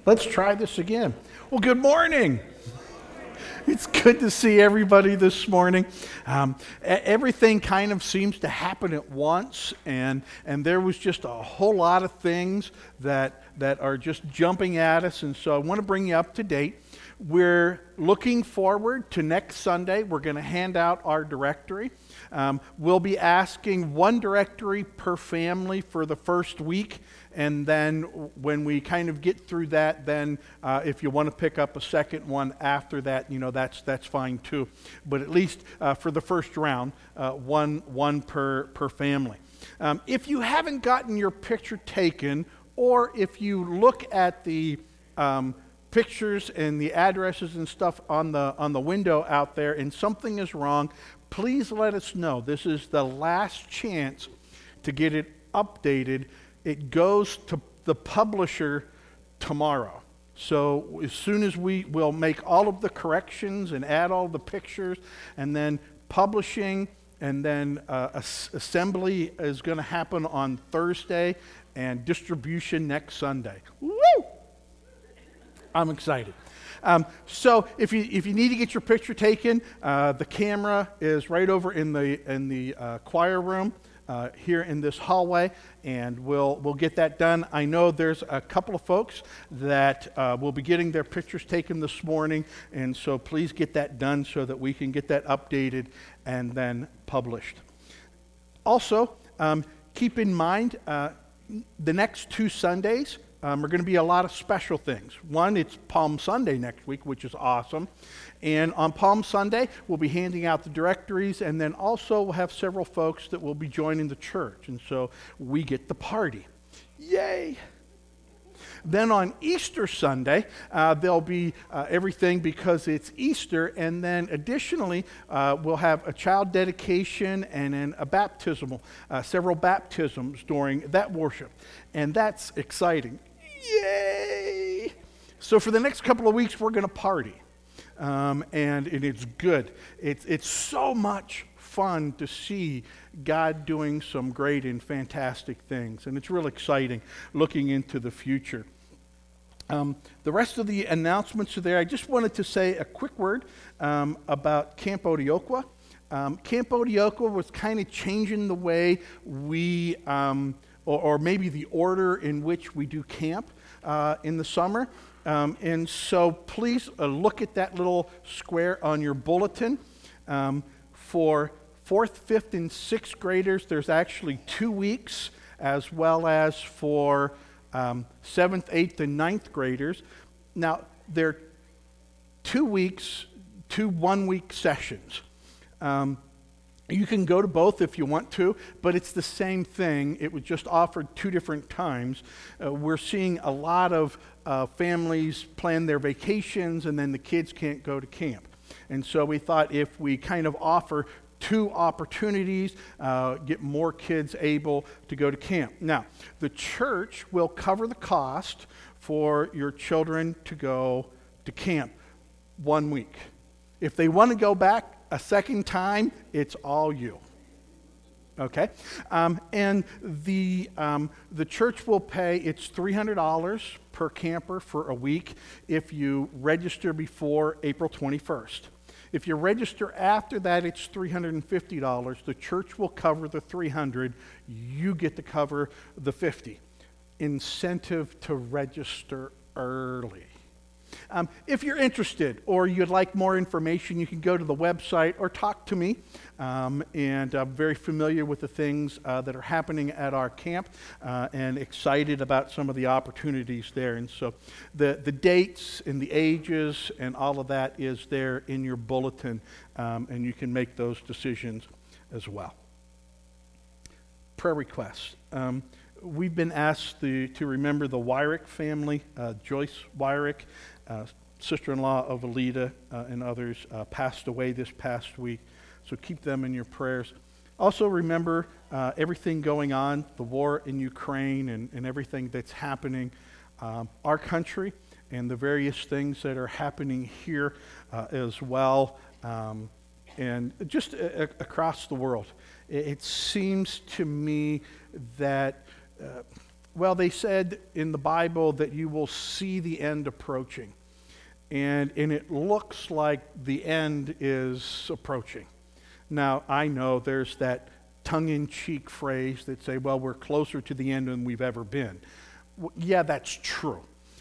Let's try this again. Well, good morning. It's good to see everybody this morning. Everything kind of seems to happen at once, and there was just a whole lot of things that are just jumping at us, and so I want to bring you up to date. We're looking forward to next Sunday. We're going to hand out our directory. We'll be asking one directory per family for the first week, and then when we kind of get through that, then if you want to pick up a second one after that, that's fine too. But at least for the first round, one per family. If you haven't gotten your picture taken, or if you look at the pictures and the addresses and stuff on the window out there and something is wrong, please let us know. This is the last chance to get it updated. It goes to the publisher tomorrow. So as soon as we will make all of the corrections and add all the pictures, and then publishing, and then assembly is going to happen on Thursday, and distribution next Sunday. Woo! I'm excited. So if you need to get your picture taken, the camera is right over in the choir room here in this hallway, and we'll get that done. I know there's a couple of folks that will be getting their pictures taken this morning, and so please get that done so that we can get that updated and then published. Also, keep in mind the next 2 Sundays are going to be a lot of special things. One, it's Palm Sunday next week, which is awesome. And on Palm Sunday, we'll be handing out the directories, and then also we'll have several folks that will be joining the church. And so we get the party. Yay! Then on Easter Sunday, there'll be everything because it's Easter, and then additionally, we'll have a child dedication and then a baptismal, several baptisms during that worship. And that's exciting. Yay! So for the next couple of weeks, we're going to party. And it's good. It's so much fun to see God doing some great and fantastic things. And it's real exciting looking into the future. The rest of the announcements are there. I just wanted to say a quick word about Camp Odeokwa. Camp Odeokwa was kind of changing the way we, or maybe the order in which we do camp in the summer. And so please look at that little square on your bulletin. For 4th, 5th, and 6th graders, there's actually 2 weeks, as well as for 7th, 8th, and 9th graders. Now, they're 2 weeks, 2 one-week sessions. You can go to both if you want to, but it's the same thing. It was just offered 2 different times. We're seeing a lot of families plan their vacations, and then the kids can't go to camp. And so we thought if we kind of offer 2 opportunities, get more kids able to go to camp. Now, the church will cover the cost for your children to go to camp 1 week. If they want to go back a second time, it's all you. Okay? And the church will pay, it's $300 per camper for a week if you register before April 21st. If you register after that, it's $350. The church will cover the $300. You get to cover the $50. Incentive to register early. If you're interested or you'd like more information, you can go to the website or talk to me. And I'm very familiar with the things that are happening at our camp and excited about some of the opportunities there. And so the dates and the ages and all of that is there in your bulletin, and you can make those decisions as well. Prayer requests. We've been asked to remember the Wyrick family, Joyce Wyrick, sister-in-law of Alita and others, passed away this past week. So keep them in your prayers. Also remember everything going on, the war in Ukraine and everything that's happening, our country, and the various things that are happening here as well, and just across the world. It seems to me that Well, they said in the Bible that you will see the end approaching. And it looks like the end is approaching. Now, I know there's that tongue-in-cheek phrase that say, well, we're closer to the end than we've ever been. Yeah, that's true.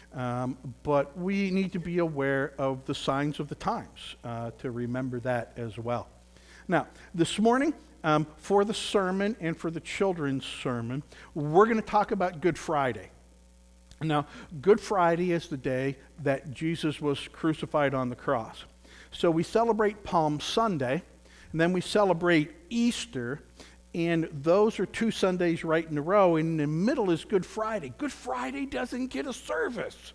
But we need to be aware of the signs of the times to remember that as well. Now, this morning, for the sermon and for the children's sermon, we're going to talk about Good Friday. Now, Good Friday is the day that Jesus was crucified on the cross. So we celebrate Palm Sunday, and then we celebrate Easter, and those are 2 Sundays right in a row, and in the middle is Good Friday. Good Friday doesn't get a service.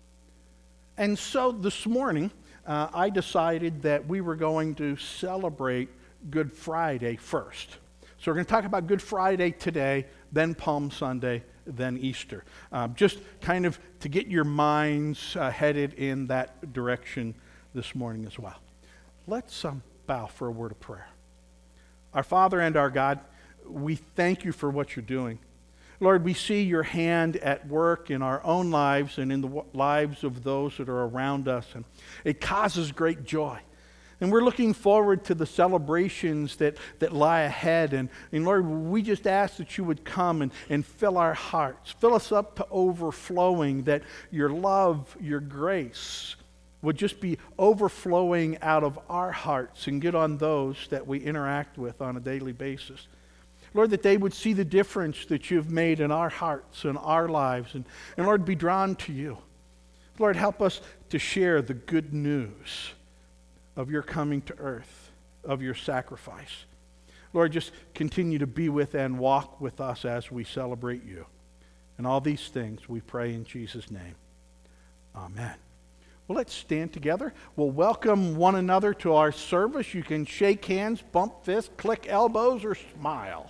And so this morning, I decided that we were going to celebrate Good Friday first. So we're going to talk about Good Friday today, then Palm Sunday, then Easter. Just kind of to get your minds headed in that direction this morning as well. Let's bow for a word of prayer. Our Father and our God, we thank you for what you're doing. Lord, we see your hand at work in our own lives and in the lives of those that are around us, and it causes great joy. And we're looking forward to the celebrations that lie ahead. And Lord, we just ask that you would come and fill our hearts, fill us up to overflowing, that your love, your grace would just be overflowing out of our hearts and get on those that we interact with on a daily basis. Lord, that they would see the difference that you've made in our hearts and our lives, and Lord, be drawn to you. Lord, help us to share the good news of your coming to earth, of your sacrifice. Lord, just continue to be with and walk with us as we celebrate you. And all these things we pray in Jesus' name. Amen. Well, let's stand together. We'll welcome one another to our service. You can shake hands, bump fists, click elbows, or smile.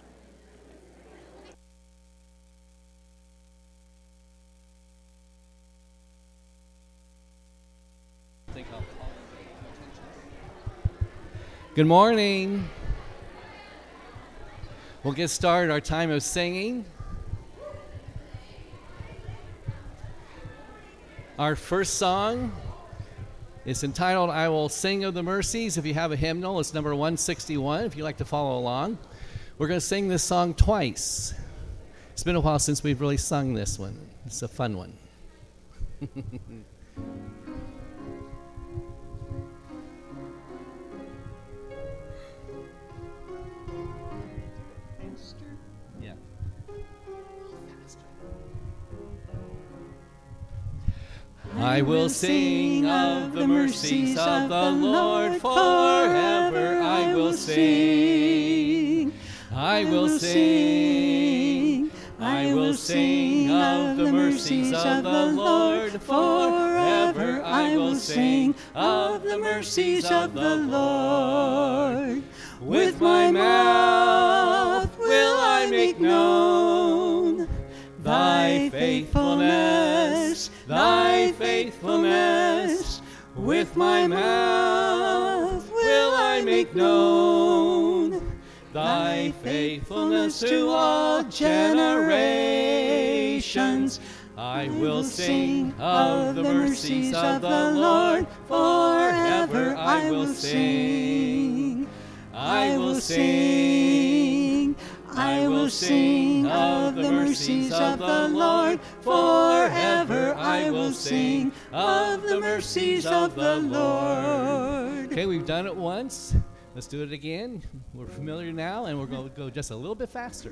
Good morning. We'll get started our time of singing. Our first song is entitled, I Will Sing of the Mercies. If you have a hymnal, it's number 161, if you'd like to follow along. We're going to sing this song twice. It's been a while since we've really sung this one. It's a fun one. I will sing of the mercies of the Lord forever. I will sing. I will sing. I will sing of the mercies of the Lord forever. I will sing of the mercies of the Lord. With my mouth will I make known thy faithfulness, thy faithfulness. With my mouth will I make known thy faithfulness to all generations. I will sing of the mercies of the Lord forever. I will sing. I will sing. I will sing of the mercies of the Lord forever. I will sing of the mercies of the Lord. Okay, we've done it once. Let's do it again. We're familiar now, and we're going to go just a little bit faster.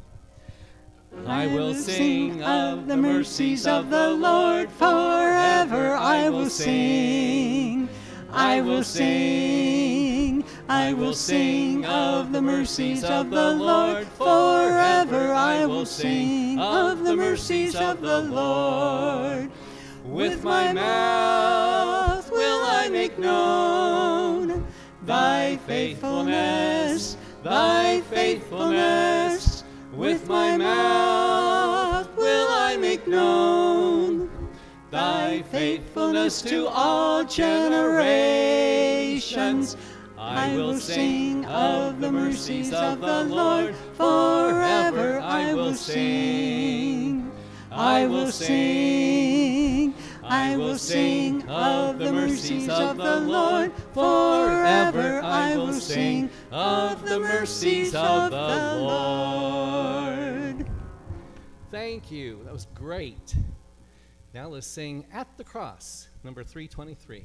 I will sing of the mercies of the Lord forever. I will sing. I will sing. I will sing of the mercies of the Lord forever. I will sing of the mercies of the Lord. With my mouth will I make known thy faithfulness, thy faithfulness. With my mouth will I make known thy faithfulness to all generations. I will sing of the mercies of the Lord forever. I will sing. I will sing. I will sing of the mercies of the Lord. Forever I will sing of the mercies of the Lord. Thank you. That was great. Now let's sing At the Cross, number 323.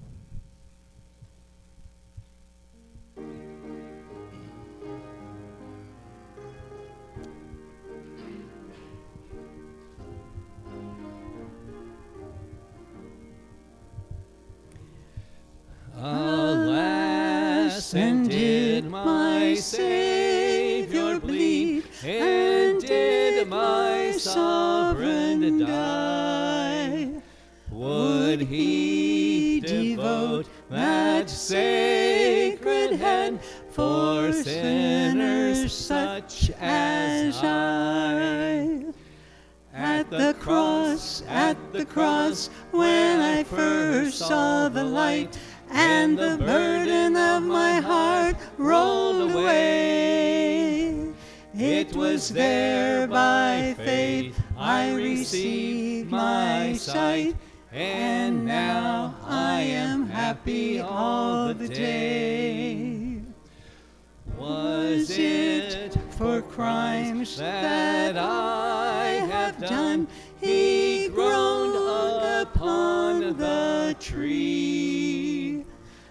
Alas, and did my Savior bleed, and did my sovereign die? Would he devote that sacred hand for sinners such as I? At the cross, when I first saw the light, and the burden of my heart rolled away. It was there by faith I received my sight, and now I am happy all the day. Was it for crimes that I have done he groaned upon the tree?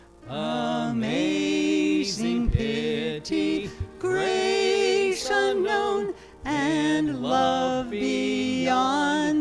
Amazing pity, grace unknown, and love beyond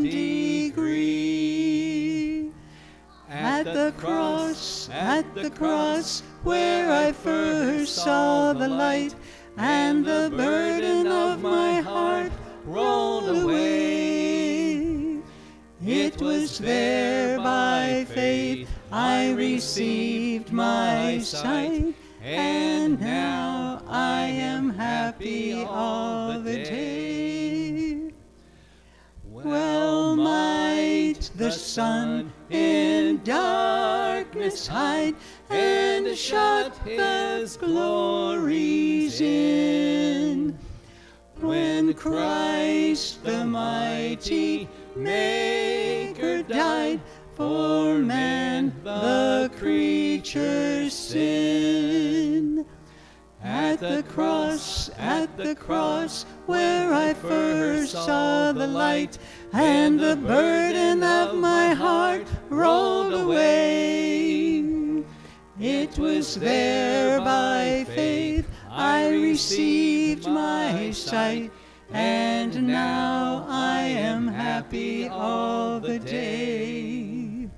degree. At the cross, where I first saw the light, and the burden of my heart rolled away. It was there by faith I received my sight, and now I am happy all the day. Well might the sun in darkness hide, and shut his glories in, when Christ the mighty Maker died for man the creature's sin. At the cross, where I first saw the light, and the burden of my heart rolled away. It was there by faith I received my sight, and now I am happy all the day.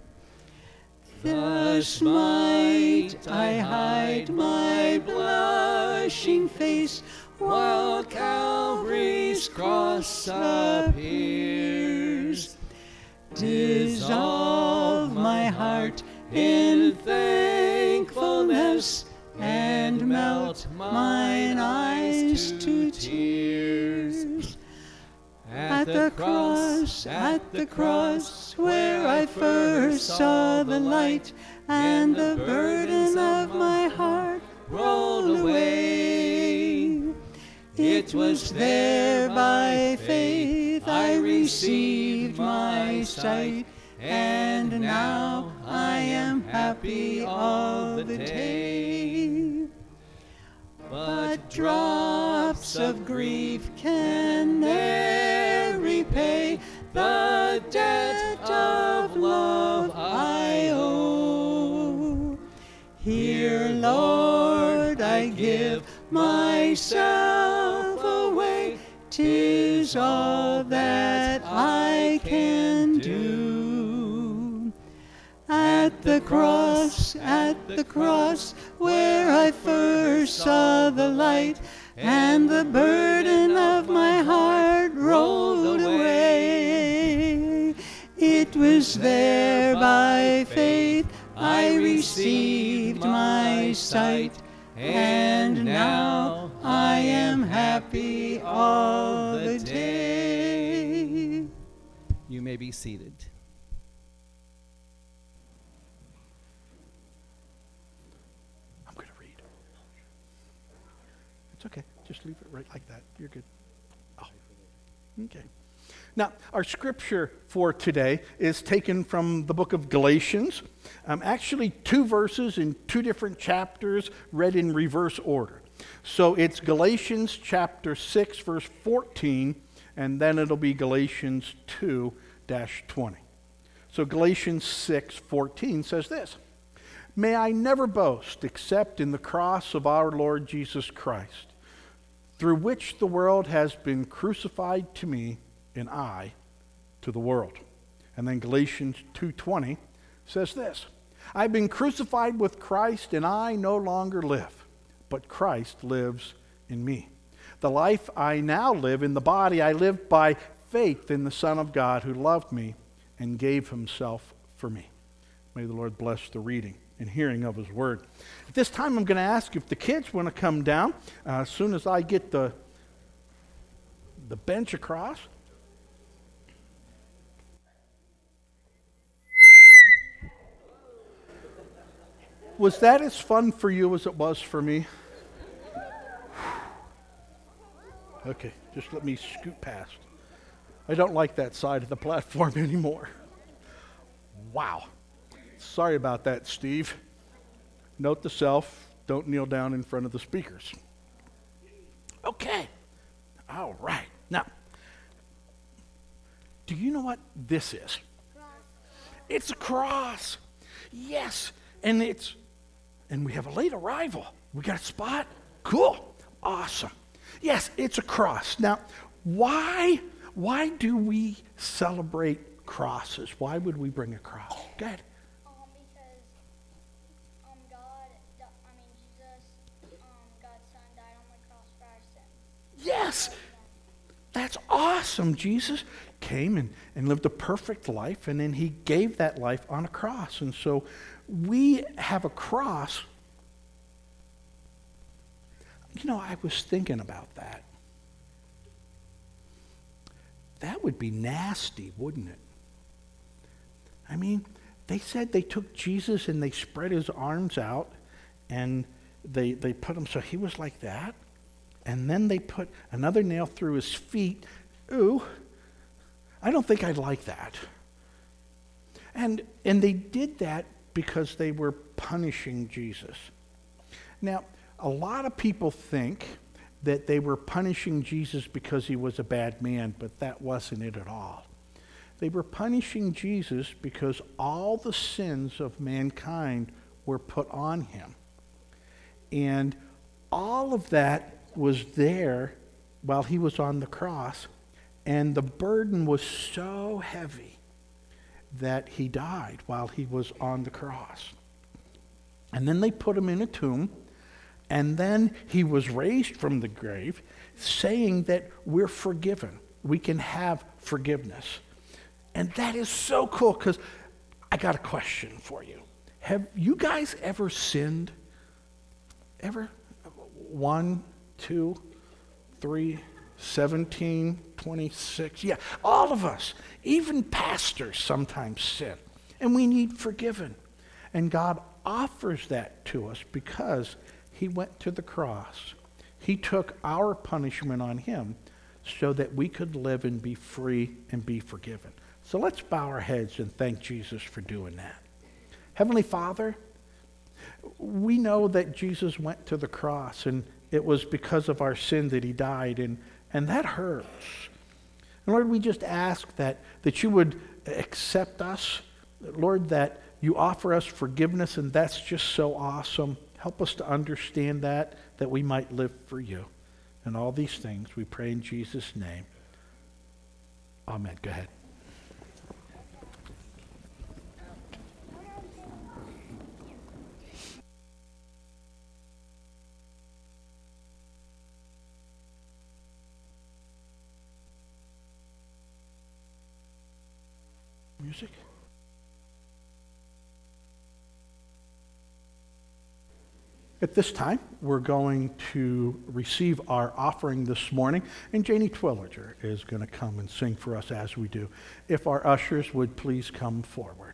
Thus might I hide my blushing face, while Calvary's cross appears. Dissolve my heart in thankfulness, and melt mine eyes to tears. At the cross, where I first saw the light, and the burden of my heart rolled away. It was there by faith I received my sight, and now I am happy all the day. But drops of grief can ne'er repay the debt of love I owe. Here, Lord, I give myself away. 'Tis all that I can do. At the cross, where I first saw the light, and the burden of my heart rolled away. It was there by faith I received my sight, and now I am happy all the day. You may be seated. It's okay. Just leave it right like that. You're good. Oh, okay. Now, our scripture for today is taken from the book of Galatians. Actually, 2 verses in 2 different chapters read in reverse order. So it's Galatians chapter 6, verse 14, and then it'll be Galatians 2-20. So Galatians 6:14 says this: "May I never boast except in the cross of our Lord Jesus Christ, through which the world has been crucified to me, and I to the world." And then Galatians 2:20 says this: "I've been crucified with Christ, and I no longer live, but Christ lives in me. The life I now live in the body, I live by faith in the Son of God who loved me and gave himself for me." May the Lord bless the reading and hearing of his word. At this time, I'm going to ask if the kids want to come down as soon as I get the bench across. Was that as fun for you as it was for me? Okay, just let me scoot past. I don't like that side of the platform anymore. Wow. Sorry about that, Steve. Note to self, don't kneel down in front of the speakers. Okay. All right. Now, do you know what this is? It's a cross. Yes. And we have a late arrival. We got a spot? Cool. Awesome. Yes, it's a cross. Now, why do we celebrate crosses? Why would we bring a cross? Go ahead. Because Jesus, God's Son, died on the cross for our sins. Yes. That's awesome. Jesus came and lived a perfect life, and then he gave that life on a cross. And so we have a cross. You know, I was thinking about that. That would be nasty, wouldn't it? I mean, they said they took Jesus and they spread his arms out and they put him so he was like that. And then they put another nail through his feet. Ooh, I don't think I'd like that. And they did that because they were punishing Jesus. Now, a lot of people think that they were punishing Jesus because he was a bad man, but that wasn't it at all. They were punishing Jesus because all the sins of mankind were put on him. And all of that was there while he was on the cross, and the burden was so heavy that he died while he was on the cross. And then they put him in a tomb, and then he was raised from the grave, saying that we're forgiven. We can have forgiveness. And that is so cool, because I got a question for you. Have you guys ever sinned? Ever? 1, 2, 3, 17, 26. Yeah, all of us. Even pastors sometimes sin. And we need forgiven. And God offers that to us because he went to the cross. He took our punishment on him so that we could live and be free and be forgiven. So let's bow our heads and thank Jesus for doing that. Heavenly Father, we know that Jesus went to the cross, and it was because of our sin that he died, and that hurts. And Lord, we just ask that you would accept us, Lord, that you offer us forgiveness, and that's just so awesome. Help us to understand that we might live for you. And all these things we pray in Jesus' name. Amen. Go ahead. Music? At this time, we're going to receive our offering this morning, and Janie Twilliger is going to come and sing for us as we do. If our ushers would please come forward.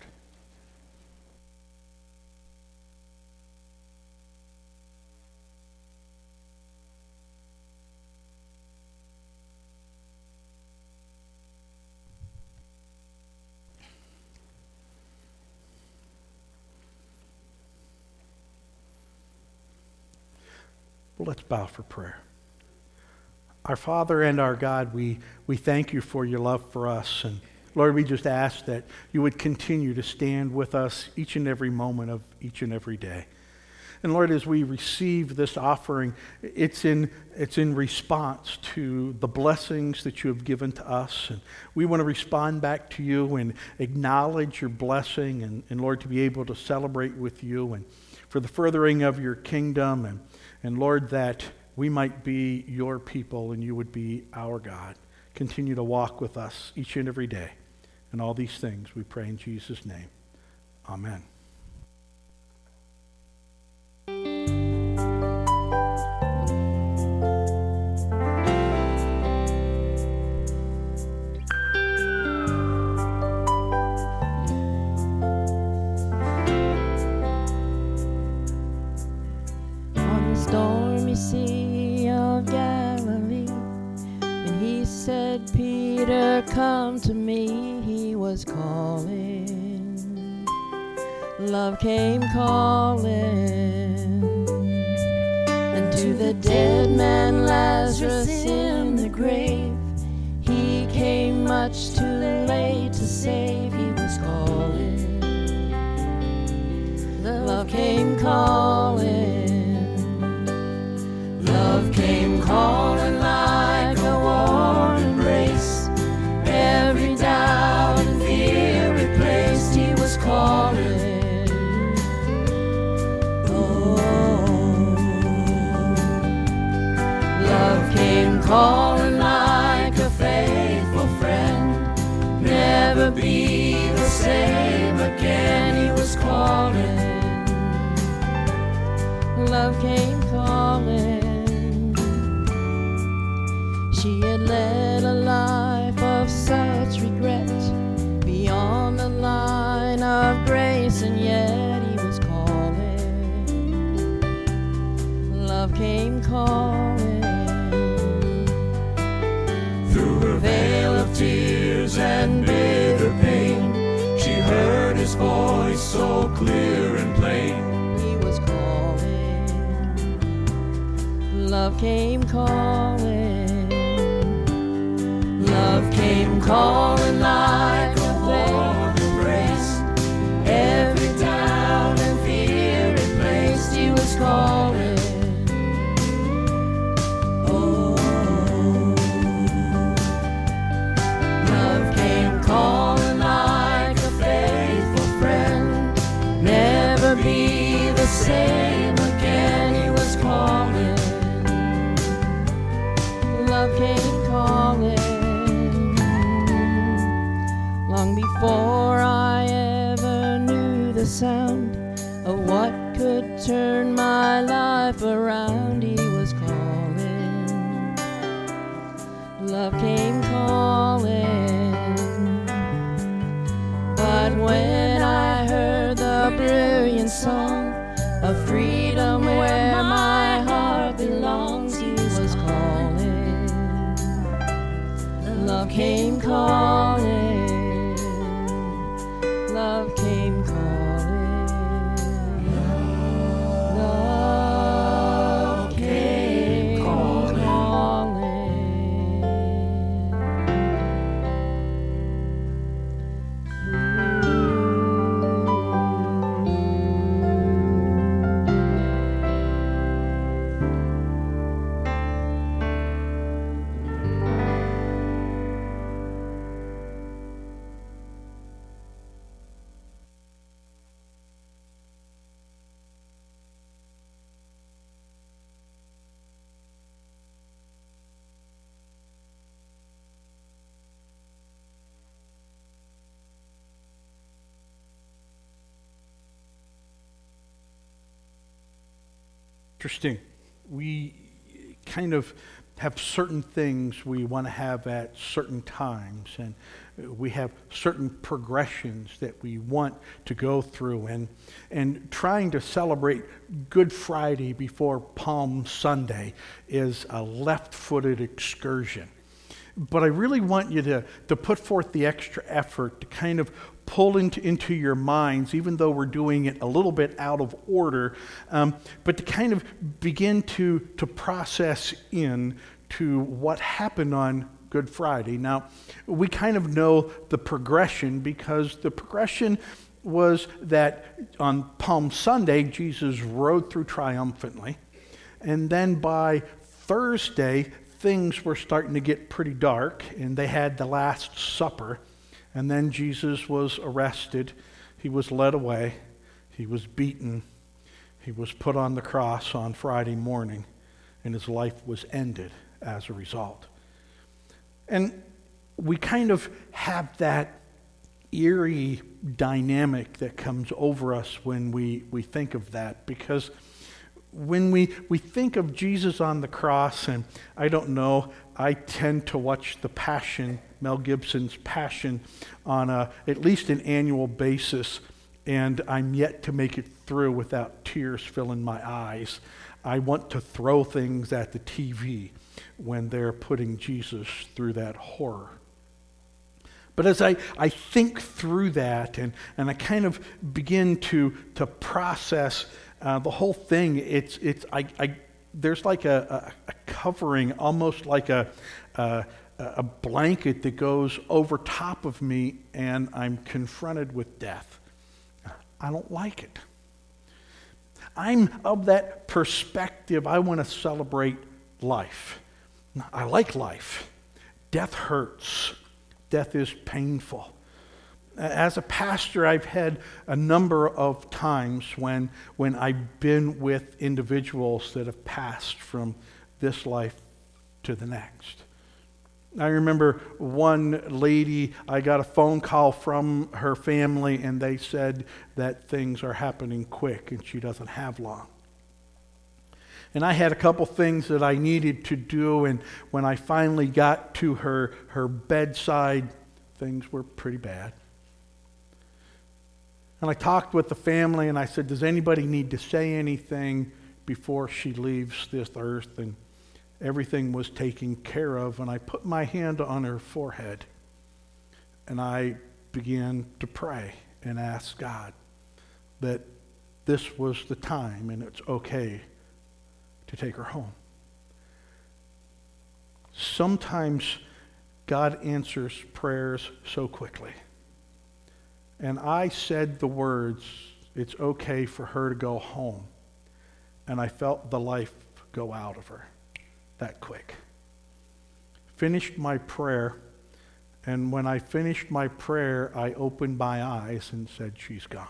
Well, let's bow for prayer. Our Father and our God, we thank you for your love for us. And Lord, we just ask that you would continue to stand with us each and every moment of each and every day. And Lord, as we receive this offering, it's in response to the blessings that you have given to us. And we want to respond back to you and acknowledge your blessing and Lord, to be able to celebrate with you and for the furthering of your kingdom. And Lord, that we might be your people and you would be our God. Continue to walk with us each and every day. And all these things we pray in Jesus' name. Amen. Stormy sea of Galilee, when he said, Peter, come to me, he was calling. Love came calling. And to the dead man Lazarus in the grave, he came much too late to save, he was calling. Love came calling. Love came calling like a warm embrace. Every doubt and fear replaced, he was calling. Oh, love came calling like a faithful friend. Never be the same again, he was calling. Love came calling. She had led a life of such regret, beyond the line of grace, and yet he was calling. Love came calling. Through her veil of tears and bitter pain, she heard his voice so clear and plain. He was calling. Love came calling. Love came calling like a warm embrace. Every doubt and fear replaced, he was calling. Oh, love came calling like a faithful friend. Never be the same again, he was calling. Love came calling. Long before I ever knew the sound of what could turn my life around, he was calling. Love came calling. But when I heard the brilliant song of freedom where my heart belongs, he was calling. Love came calling. Love came calling. Love came calling. Interesting. We kind of have certain things we want to have at certain times, and we have certain progressions that we want to go through, and trying to celebrate Good Friday before Palm Sunday is a left-footed excursion. But I really want you to put forth the extra effort to kind of pull into your minds, even though we're doing it a little bit out of order, but to kind of begin to process in to what happened on Good Friday. Now, we kind of know the progression, because the progression was that on Palm Sunday, Jesus rode through triumphantly. And then by Thursday, things were starting to get pretty dark, and they had the Last Supper. And then Jesus was arrested. He was led away. He was beaten. He was put on the cross on Friday morning, and his life was ended as a result. And we kind of have that eerie dynamic that comes over us when we think of that, because when we think of Jesus on the cross, and I don't know, I tend to watch the Passion, Mel Gibson's Passion, on at least an annual basis, and I'm yet to make it through without tears filling my eyes. I want to throw things at the TV when they're putting Jesus through that horror. But as I think through that, and I kind of begin to process the whole thing, there's like a covering, almost like a blanket that goes over top of me, and I'm confronted with death. I don't like it. I'm of that perspective. I want to celebrate life. I like life. Death hurts. Death is painful. As a pastor, I've had a number of times when I've been with individuals that have passed from this life to the next. I remember one lady, I got a phone call from her family, and they said that things are happening quick and she doesn't have long. And I had a couple things that I needed to do, and when I finally got to her bedside, things were pretty bad. And I talked with the family, and I said, does anybody need to say anything before she leaves this earth? And everything was taken care of, and I put my hand on her forehead, and I began to pray and ask God that this was the time and it's okay to take her home. Sometimes God answers prayers so quickly. And I said the words, it's okay for her to go home. And I felt the life go out of her that quick. Finished my prayer, and when I finished my prayer, I opened my eyes and said, she's gone.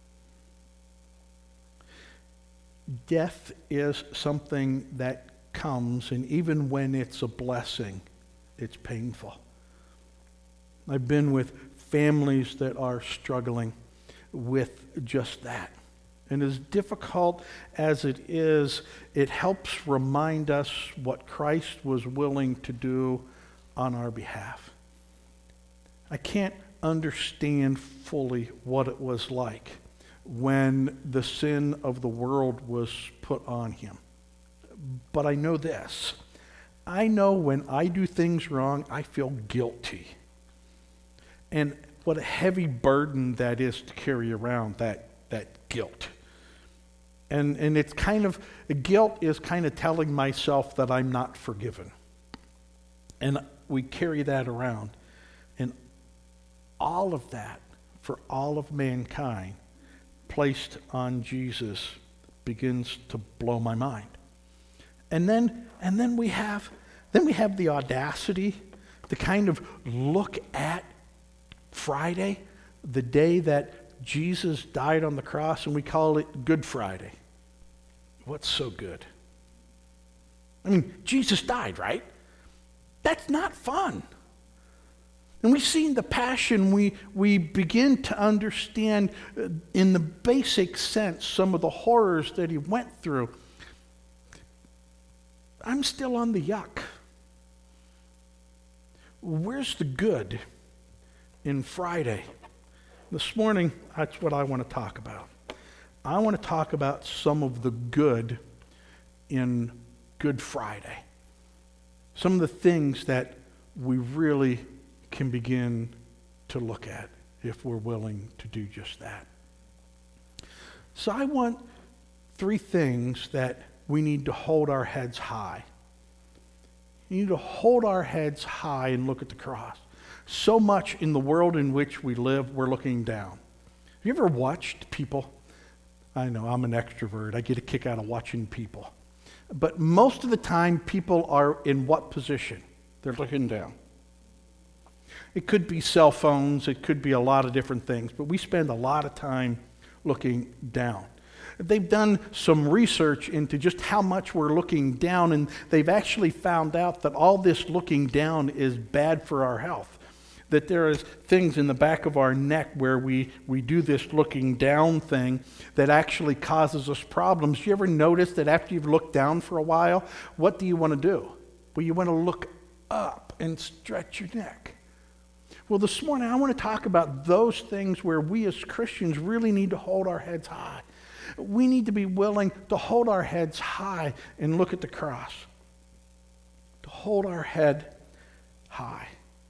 Death is something that comes, and even when it's a blessing, it's painful. I've been with families that are struggling with just that. And as difficult as it is, it helps remind us what Christ was willing to do on our behalf. I can't understand fully what it was like when the sin of the world was put on him. But I know this. I know when I do things wrong, I feel guilty. And what a heavy burden that is to carry around, that guilt. And it's kind of, guilt is kind of telling myself that I'm not forgiven. And we carry that around. And all of that, for all of mankind, placed on Jesus, begins to blow my mind. And then we have the audacity to kind of look at Friday, the day that Jesus died on the cross, and we call it Good Friday. What's so good? I mean, Jesus died, right? That's not fun. And we've seen the Passion, we begin to understand in the basic sense some of the horrors that he went through. I'm still on the yuck. Where's the good in Friday? This morning, that's what I want to talk about. I want to talk about some of the good in Good Friday. Some of the things that we really can begin to look at if we're willing to do just that. So I want 3 things that we need to hold our heads high. We need to hold our heads high and look at the cross. So much in the world in which we live, we're looking down. Have you ever watched people? I know, I'm an extrovert. I get a kick out of watching people. But most of the time, people are in what position? They're looking down. It could be cell phones. It could be a lot of different things. But we spend a lot of time looking down. They've done some research into just how much we're looking down, and they've actually found out that all this looking down is bad for our health. That there is things in the back of our neck where we do this looking down thing that actually causes us problems. You ever notice that after you've looked down for a while, what do you want to do? Well, you want to look up and stretch your neck. Well, this morning I want to talk about those things where we as Christians really need to hold our heads high. We need to be willing to hold our heads high and look at the cross. To hold our head high.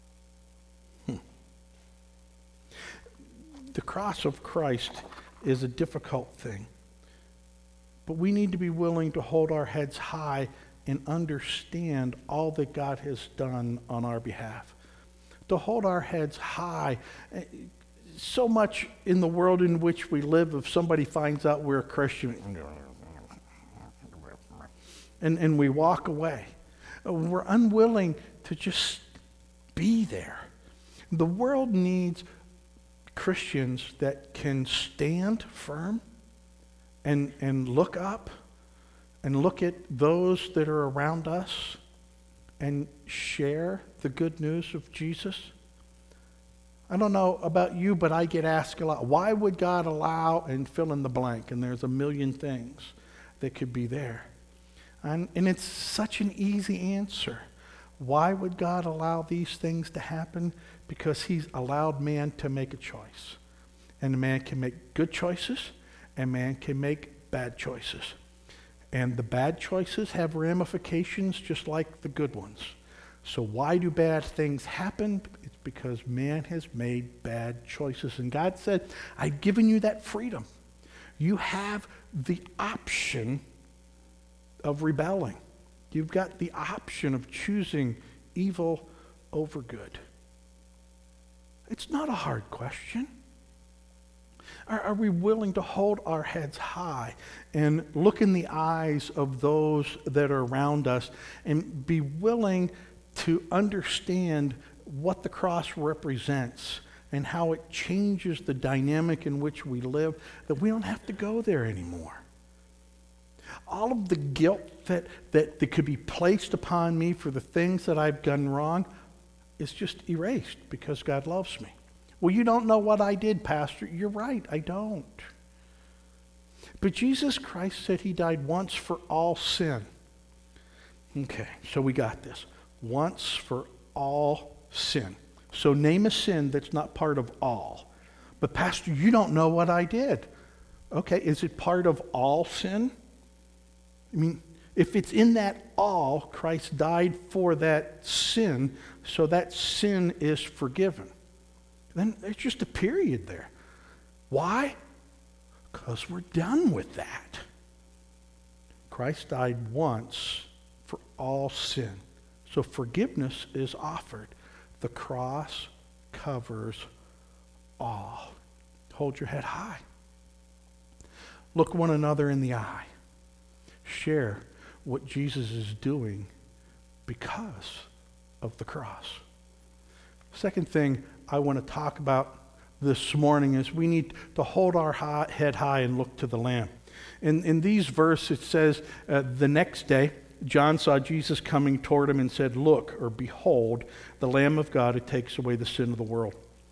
The cross of Christ is a difficult thing. But we need to be willing to hold our heads high and understand all that God has done on our behalf. To hold our heads high. So much in the world in which we live, if somebody finds out we're a Christian, and we walk away, we're unwilling to just be there. The world needs Christians that can stand firm and look up and look at those that are around us and share the good news of Jesus. I don't know about you, but I get asked a lot, why would God allow, and fill in the blank, and there's a million things that could be there. And it's such an easy answer. Why would God allow these things to happen? Because he's allowed man to make a choice. And man can make good choices, and man can make bad choices. And the bad choices have ramifications just like the good ones. So why do bad things happen? It's because man has made bad choices. And God said, I've given you that freedom. You have the option of rebelling. You've got the option of choosing evil over good. It's not a hard question. Are we willing to hold our heads high and look in the eyes of those that are around us and be willing to understand what the cross represents and how it changes the dynamic in which we live, that we don't have to go there anymore? All of the guilt that could be placed upon me for the things that I've done wrong is just erased because God loves me. Well, you don't know what I did, Pastor. You're right, I don't. But Jesus Christ said he died once for all sin. Okay, so we got this. Once for all sin. So name a sin that's not part of all. But Pastor, you don't know what I did. Okay, is it part of all sin? I mean, if it's in that all, Christ died for that sin, so that sin is forgiven. Then there's just a period there. Why? Because we're done with that. Christ died once for all sin. So forgiveness is offered. The cross covers all. Hold your head high. Look one another in the eye. Share what Jesus is doing because of the cross. Second thing I want to talk about this morning is we need to hold our head high and look to the Lamb. In these verses it says, the next day John saw Jesus coming toward him and said, look, or behold, the Lamb of God who takes away the sin of the world.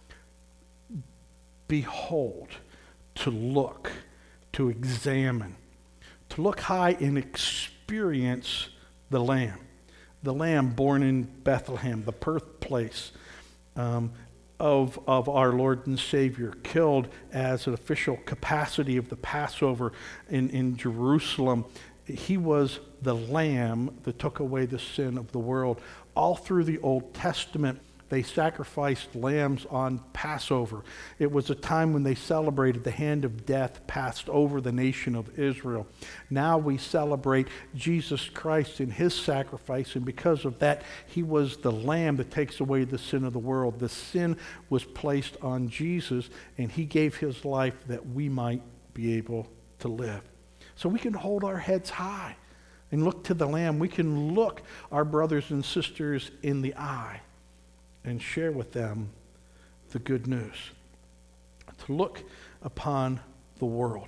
Behold, to look, to examine, to look high and experience the Lamb born in Bethlehem, the birthplace of our Lord and Savior, killed as an official capacity of the Passover in Jerusalem. He was the lamb that took away the sin of the world. All through the Old Testament, they sacrificed lambs on Passover. It was a time when they celebrated the hand of death passed over the nation of Israel. Now we celebrate Jesus Christ in his sacrifice, and because of that, he was the lamb that takes away the sin of the world. The sin was placed on Jesus, and he gave his life that we might be able to live. So we can hold our heads high and look to the lamb. We can look our brothers and sisters in the eye and share with them the good news. To look upon the world.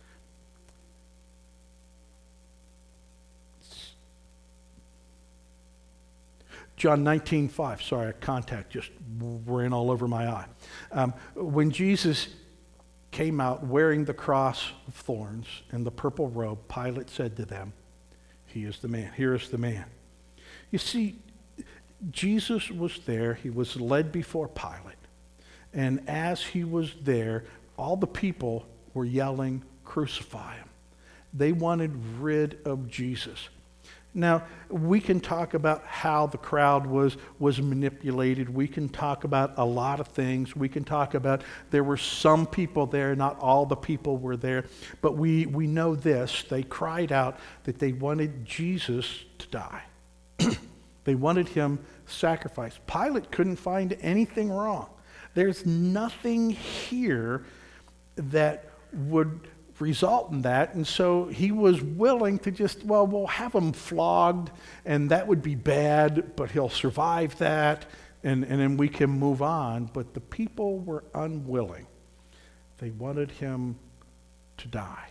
John 19:5. Sorry, contact just ran all over my eye. When Jesus came out wearing the cross of thorns and the purple robe, Pilate said to them, "He is the man. Here is the man." You see, Jesus was there. He was led before Pilate. And as he was there, all the people were yelling, "Crucify him." They wanted rid of Jesus. Now, we can talk about how the crowd was manipulated. We can talk about a lot of things. We can talk about there were some people there, not all the people were there. But we know this. They cried out that they wanted Jesus to die. They wanted him sacrificed. Pilate couldn't find anything wrong. There's nothing here that would result in that. And so he was willing to just, well, we'll have him flogged, and that would be bad, but he'll survive that, and then we can move on. But the people were unwilling. They wanted him to die.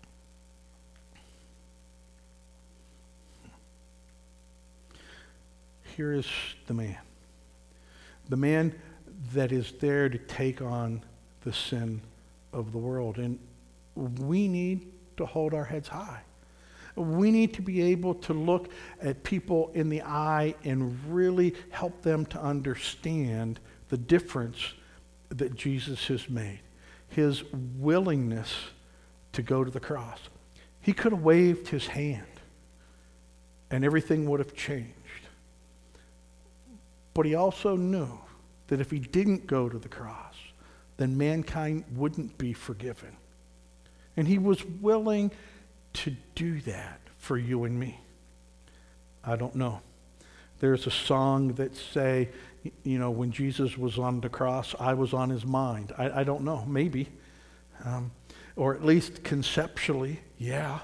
Here is the man that is there to take on the sin of the world. And we need to hold our heads high. We need to be able to look at people in the eye and really help them to understand the difference that Jesus has made. His willingness to go to the cross. He could have waved his hand and everything would have changed. But he also knew that if he didn't go to the cross, then mankind wouldn't be forgiven. And he was willing to do that for you and me. I don't know. There's a song that say, when Jesus was on the cross, I was on his mind. I don't know, maybe. Or at least conceptually, yeah.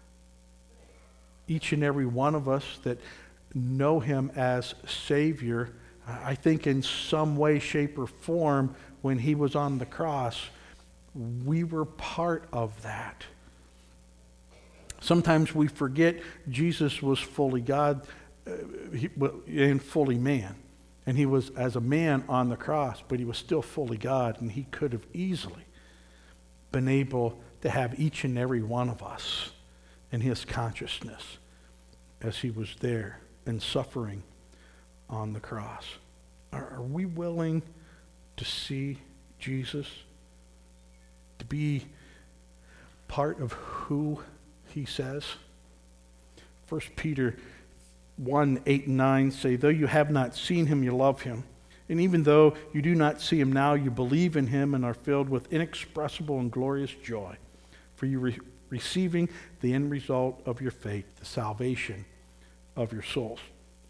Each and every one of us that know him as Savior, I think in some way, shape, or form, when he was on the cross, we were part of that. Sometimes we forget Jesus was fully God and fully man. And he was as a man on the cross, but he was still fully God, and he could have easily been able to have each and every one of us in his consciousness as he was there and suffering on the cross. Are we willing to see Jesus, to be part of who he says? 1 Peter 1:8-9 say, though you have not seen him, you love him. And even though you do not see him now, you believe in him and are filled with inexpressible and glorious joy. For you receiving the end result of your faith, the salvation of your souls.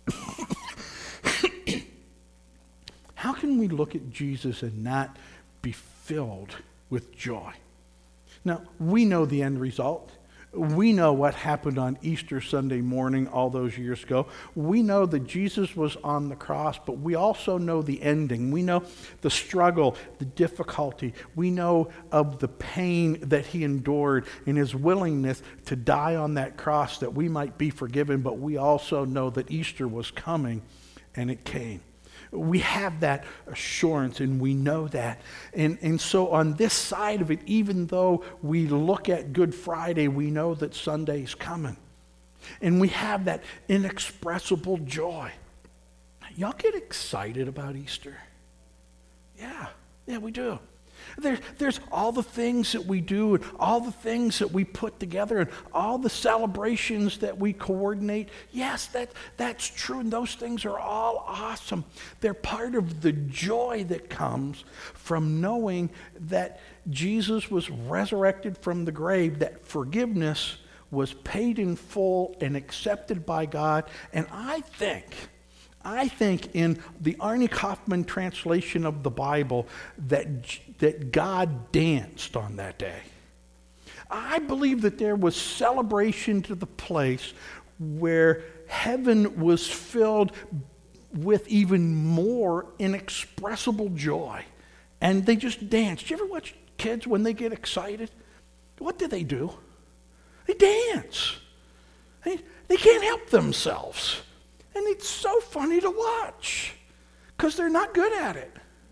How can we look at Jesus and not be filled with joy? Now, we know the end result. We know what happened on Easter Sunday morning all those years ago. We know that Jesus was on the cross, but we also know the ending. We know the struggle, the difficulty. We know of the pain that he endured and his willingness to die on that cross that we might be forgiven, but we also know that Easter was coming, and it came. We have that assurance, and we know that. And so on this side of it, even though we look at Good Friday, we know that Sunday's coming. And we have that inexpressible joy. Y'all get excited about Easter? Yeah, we do. There's all the things that we do and all the things that we put together and all the celebrations that we coordinate. Yes, that's true, and those things are all awesome. They're part of the joy that comes from knowing that Jesus was resurrected from the grave, that forgiveness was paid in full and accepted by God. And I think in the Arnie Kaufman translation of the Bible that God danced on that day. I believe that there was celebration to the place where heaven was filled with even more inexpressible joy. And they just danced. Do you ever watch kids when they get excited? What do? They dance. They can't help themselves. And it's so funny to watch because they're not good at it.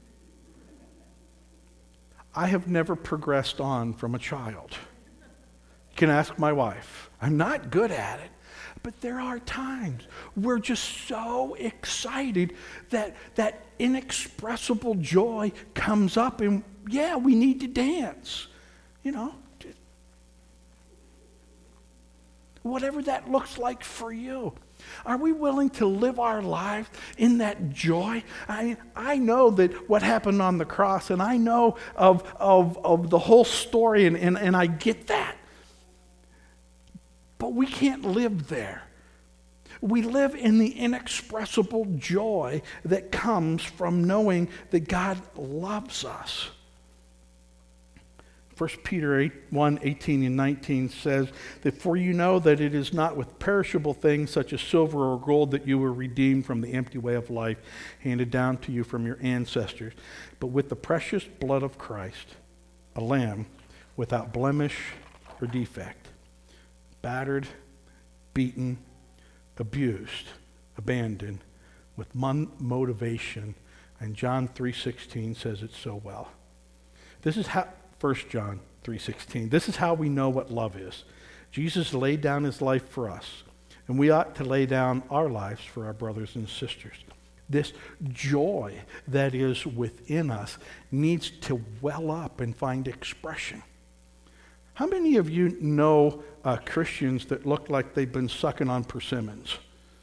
I have never progressed on from a child. You can ask my wife. I'm not good at it. But there are times we're just so excited that inexpressible joy comes up, and yeah, we need to dance. Whatever that looks like for you. Are we willing to live our lives in that joy? I know that what happened on the cross, and I know of the whole story, and I get that. But we can't live there. We live in the inexpressible joy that comes from knowing that God loves us. 1 Peter 1:18 and 19 says that, "For you know that it is not with perishable things such as silver or gold that you were redeemed from the empty way of life handed down to you from your ancestors, but with the precious blood of Christ, a lamb without blemish or defect, battered, beaten, abused, abandoned, with one motivation." And John 3:16 says it so well. This is how 1 John 3:16. This is how we know what love is. Jesus laid down his life for us, and we ought to lay down our lives for our brothers and sisters. This joy that is within us needs to well up and find expression. How many of you know Christians that look like they've been sucking on persimmons?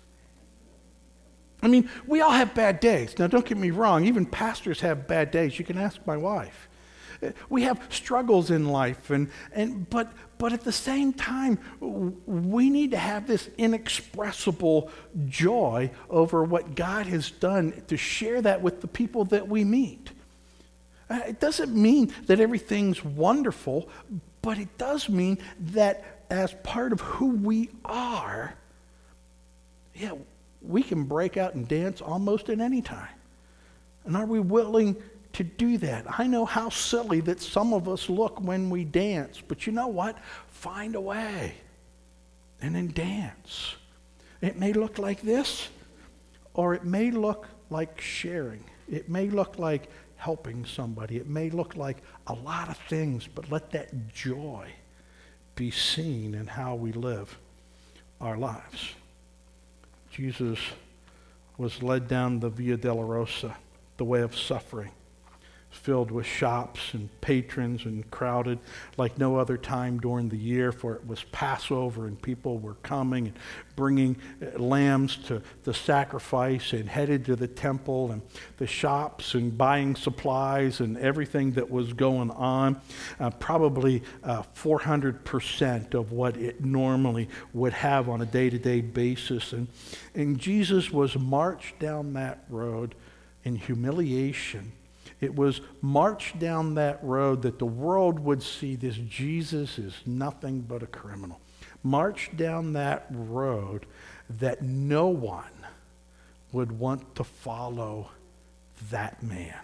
I mean, we all have bad days. Now, don't get me wrong. Even pastors have bad days. You can ask my wife. We have struggles in life, but at the same time, we need to have this inexpressible joy over what God has done to share that with the people that we meet. It doesn't mean that everything's wonderful, but it does mean that as part of who we are, we can break out and dance almost at any time. And are we willing to do that? I know how silly that some of us look when we dance, but you know what? Find a way and then dance. It may look like this, or it may look like sharing. It may look like helping somebody. It may look like a lot of things, but let that joy be seen in how we live our lives. Jesus was led down the Via Dolorosa, the way of suffering, filled with shops and patrons and crowded like no other time during the year, for it was Passover and people were coming and bringing lambs to the sacrifice and headed to the temple, and the shops and buying supplies and everything that was going on, probably 400% of what it normally would have on a day-to-day basis. And Jesus was marched down that road in humiliation. It was marched down that road that the world would see this Jesus is nothing but a criminal. Marched down that road that no one would want to follow that man.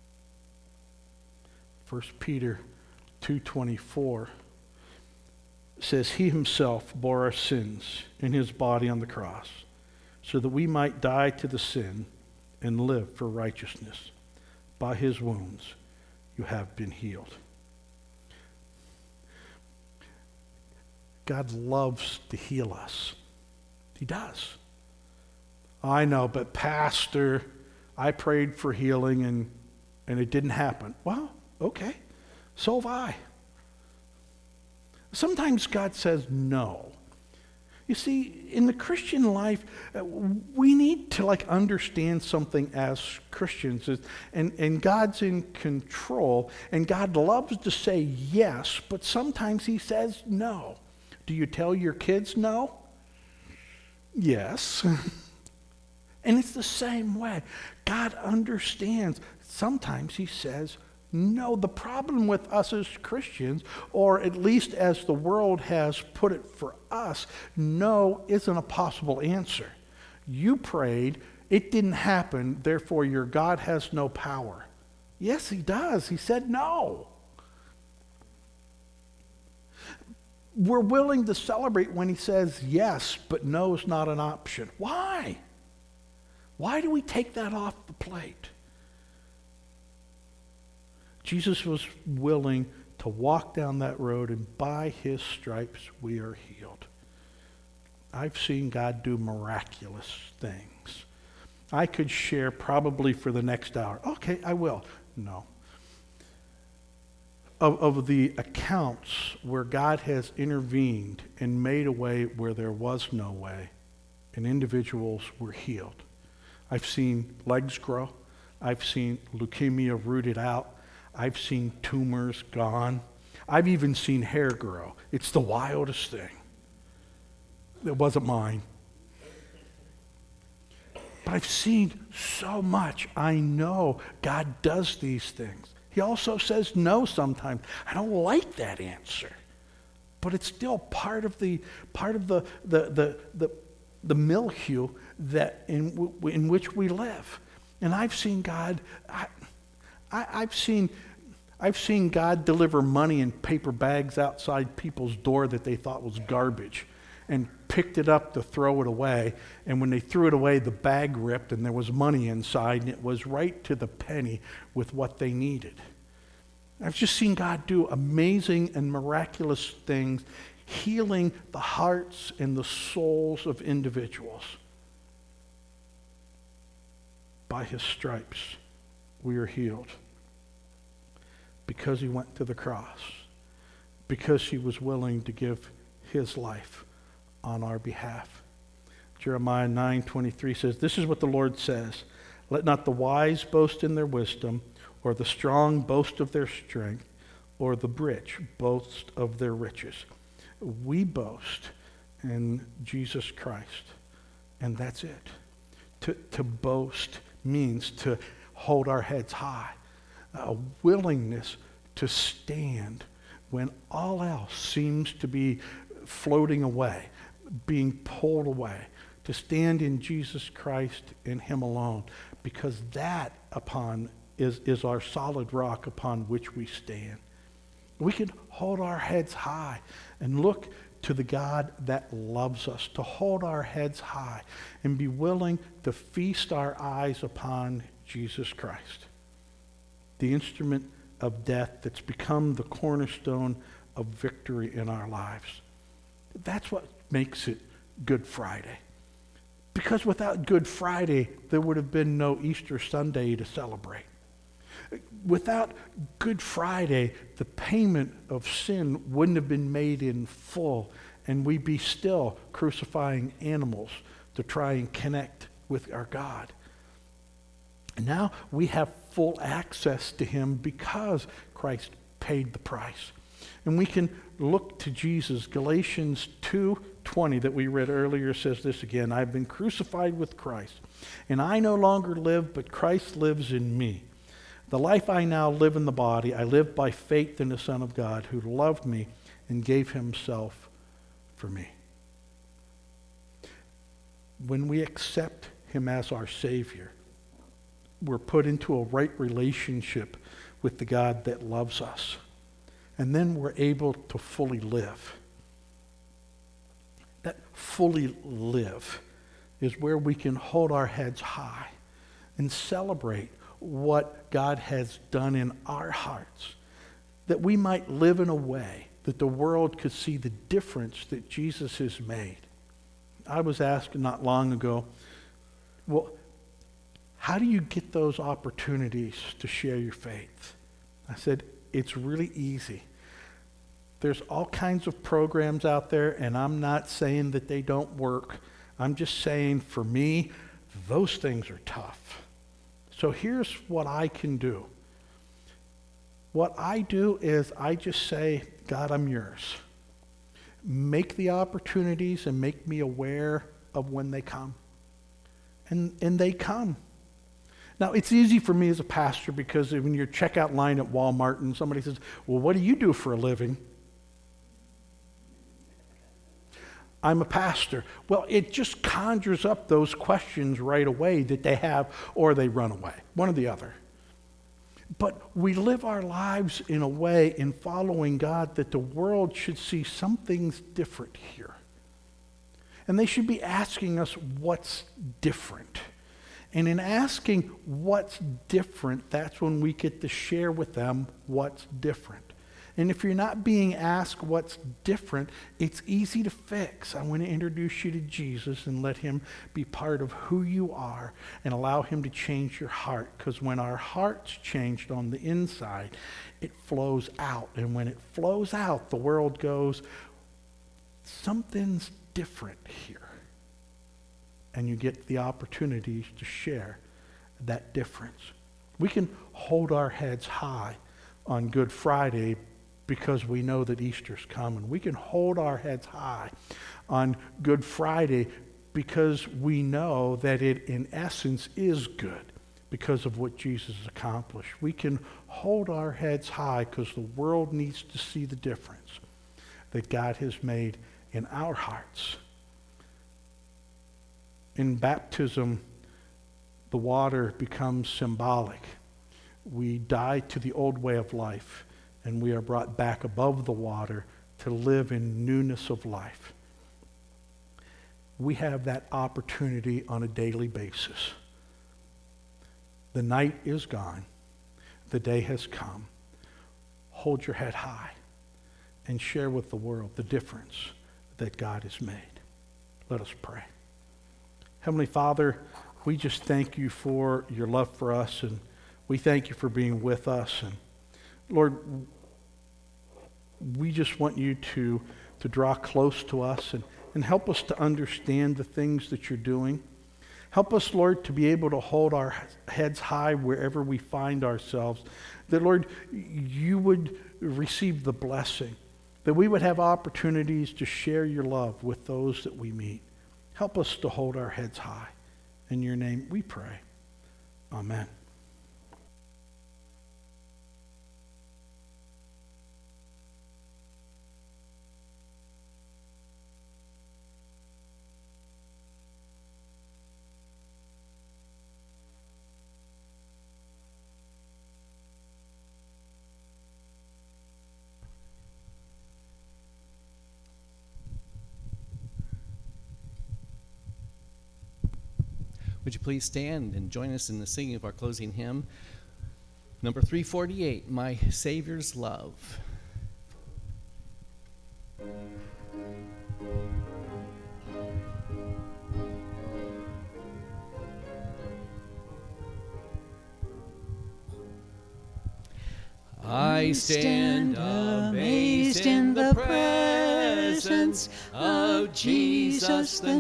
1 Peter 2:24 says, "He himself bore our sins in his body on the cross, so that we might die to the sin and live for righteousness. By his wounds you have been healed." God loves to heal us. He does. I know, but Pastor, I prayed for healing and it didn't happen. Well, Okay, so have I. Sometimes God says no. You see, in the Christian life, we need to understand something as Christians, and God's in control, and God loves to say yes, but sometimes he says no. Do you tell your kids no? Yes. And it's the same way. God understands. Sometimes he says no. The problem with us as Christians, or at least as the world has put it for us, no isn't a possible answer. You prayed, it didn't happen, therefore your God has no power. Yes, he does. He said no. We're willing to celebrate when he says yes, but no is not an option. Why? Why do we take that off the plate? Jesus was willing to walk down that road, and by his stripes we are healed. I've seen God do miraculous things. I could share probably for the next hour. Okay, I will. No. Of the accounts where God has intervened and made a way where there was no way, and individuals were healed. I've seen legs grow. I've seen leukemia rooted out. I've seen tumors gone. I've even seen hair grow. It's the wildest thing. It wasn't mine. But I've seen so much. I know God does these things. He also says no sometimes. I don't like that answer. But it's still part of the milieu that in which we live. And I've seen God, I've seen God deliver money in paper bags outside people's door that they thought was garbage, and picked it up to throw it away. And when they threw it away, the bag ripped and there was money inside, and it was right to the penny with what they needed. I've just seen God do amazing and miraculous things, healing the hearts and the souls of individuals. By his stripes, we are healed. Because he went to the cross. Because he was willing to give his life on our behalf. Jeremiah 9:23 says, "This is what the Lord says, let not the wise boast in their wisdom, or the strong boast of their strength, or the rich boast of their riches." We boast in Jesus Christ, and that's it. To boast means to hold our heads high, a willingness to stand when all else seems to be floating away, being pulled away, to stand in Jesus Christ and him alone, because that is our solid rock upon which we stand. We can hold our heads high and look to the God that loves us, to hold our heads high and be willing to feast our eyes upon Jesus Christ, the instrument of death that's become the cornerstone of victory in our lives. That's what makes it Good Friday. Because without Good Friday, there would have been no Easter Sunday to celebrate. Without Good Friday, the payment of sin wouldn't have been made in full, and we'd be still crucifying animals to try and connect with our God. And now we have full access to him because Christ paid the price. And we can look to Jesus. Galatians 2:20 that we read earlier says this again, "I've been crucified with Christ, and I no longer live, but Christ lives in me. The life I now live in the body, I live by faith in the Son of God who loved me and gave himself for me." When we accept him as our Savior, we're put into a right relationship with the God that loves us. And then we're able to fully live. That fully live is where we can hold our heads high and celebrate what God has done in our hearts, that we might live in a way that the world could see the difference that Jesus has made. I was asked not long ago, well, how do you get those opportunities to share your faith? I said, it's really easy. There's all kinds of programs out there, and I'm not saying that they don't work. I'm just saying, for me, those things are tough. So here's what I can do. What I do is I just say, God, I'm yours. Make the opportunities and make me aware of when they come. And they come. Now, it's easy for me as a pastor because when you're checkout line at Walmart and somebody says, well, what do you do for a living? I'm a pastor. Well, it just conjures up those questions right away that they have, or they run away, one or the other. But we live our lives in a way in following God that the world should see something's different here. And they should be asking us what's different. And in asking what's different, that's when we get to share with them what's different. And if you're not being asked what's different, it's easy to fix. I want to introduce you to Jesus and let him be part of who you are and allow him to change your heart. Because when our heart's changed on the inside, it flows out. And when it flows out, the world goes, something's different here. And you get the opportunities to share that difference. We can hold our heads high on Good Friday because we know that Easter's coming. We can hold our heads high on Good Friday because we know that it in essence is good because of what Jesus accomplished. We can hold our heads high because the world needs to see the difference that God has made in our hearts. In baptism, the water becomes symbolic. We die to the old way of life, and we are brought back above the water to live in newness of life. We have that opportunity on a daily basis. The night is gone. The day has come. Hold your head high and share with the world the difference that God has made. Let us pray. Heavenly Father, we just thank you for your love for us, and we thank you for being with us. And Lord, we just want you to draw close to us and help us to understand the things that you're doing. Help us, Lord, to be able to hold our heads high wherever we find ourselves. That, Lord, you would receive the blessing. That we would have opportunities to share your love with those that we meet. Help us to hold our heads high. In your name we pray. Amen. Would you please stand and join us in the singing of our closing hymn, number 348, My Savior's Love. I stand amazed in the presence of Jesus the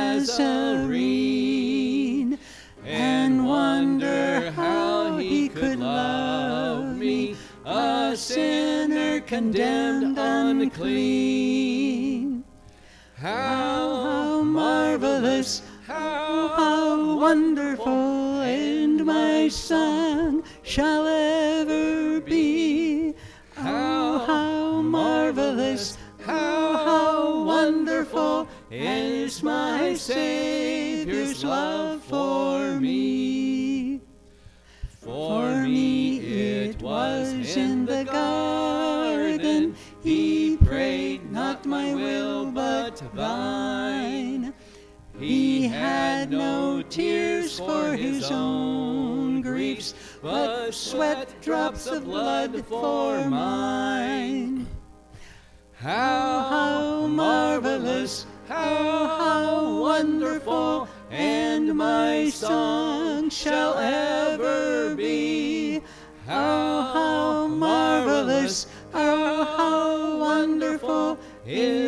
Nazarene, and wonder how he could love me, a sinner condemned unclean. How marvelous, how wonderful, and my song shall ever be. How marvelous, how wonderful is my Savior's love for me. For me it was in the garden, he prayed, not my will but thine. He had no tears for his own griefs, but sweat drops of blood for mine. How marvelous, how wonderful, and my song shall ever be. How marvelous,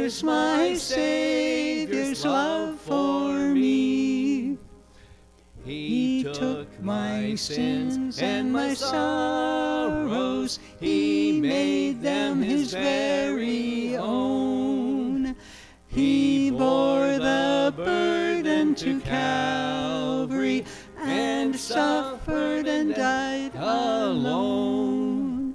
is my Savior's love for me. He took my sins and my sorrows, He made them His very own. He bore the burden to Calvary and suffered and died alone.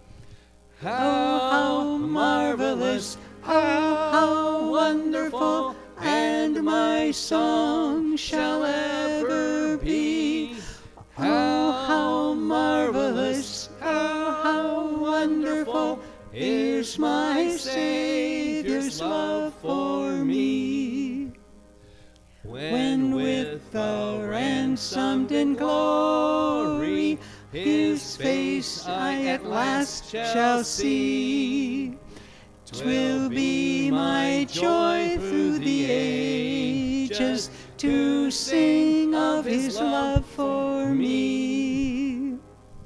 How marvelous, how wonderful, and my song shall ever be. How marvelous, how wonderful is my Savior's love for me. When with the ransomed in glory His face I at last shall see, 'twill be my joy through the ages to sing of His love for me.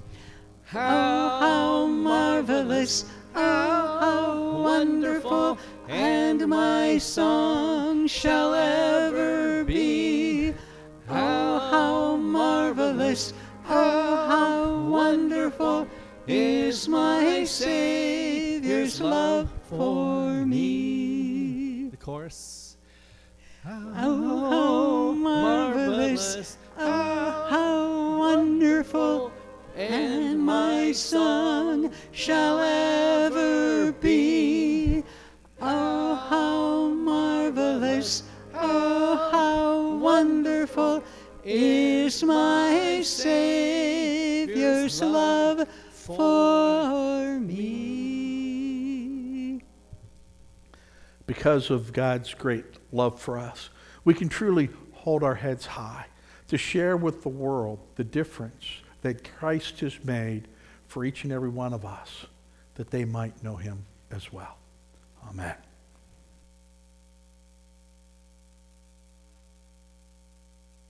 How marvelous, how wonderful, and my song shall ever be. How marvelous, how wonderful is my Savior's love for me. The chorus. How marvelous, how wonderful, and my song shall ever be. Oh, how marvelous, oh, how wonderful is my Savior's love for me. Because of God's great love for us, we can truly hold our heads high to share with the world the difference that Christ has made for each and every one of us, that they might know Him as well. Amen.